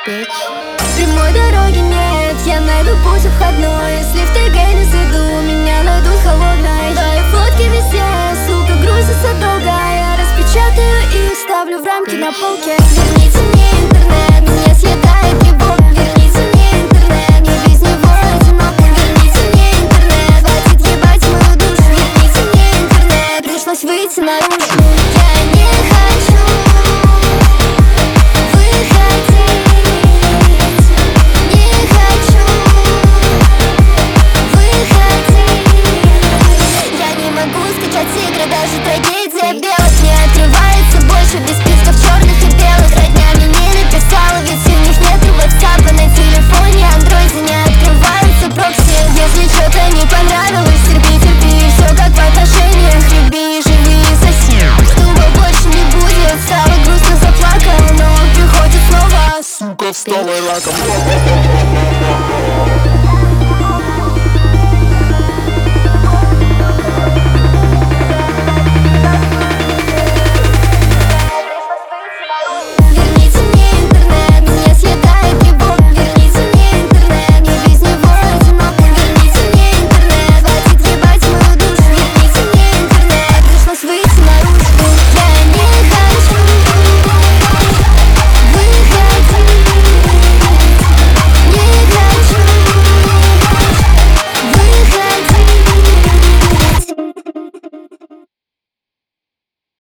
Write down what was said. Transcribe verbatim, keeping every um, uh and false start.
печь. Прямой дороги нет, я найду путь обходной. Если в тайге не зайду, меня найдут холодной. Твои фотки везде, сука, грузится долго. Я распечатаю и ставлю в рамки на полке. Верните мне интернет, меня съедает любовь. Верните мне интернет, я без него одинока. Верните мне интернет, хватит ебать мою душу. Верните мне интернет, пришлось выйти наружу. Я не хочу даже трагедия белых не открывается больше. Без списков черных и белых роднями не написала, ведь у них нету ватсапа на телефоне, андроиде не открываются прокси. Если что-то не понравилось, терпи, терпи, все как в отношениях. Люби, живи и соси, чтобы больше не будет. Стало грустно, заплакал, но приходит снова. Сука, стала раком.